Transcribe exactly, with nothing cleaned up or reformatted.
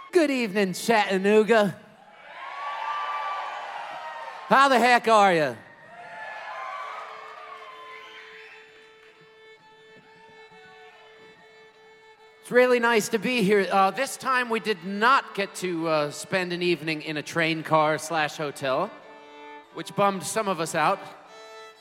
Good evening, Chattanooga. How the heck are you? It's really nice to be here. Uh, this time we did not get to uh, spend an evening in a train car slash hotel, which bummed some of us out.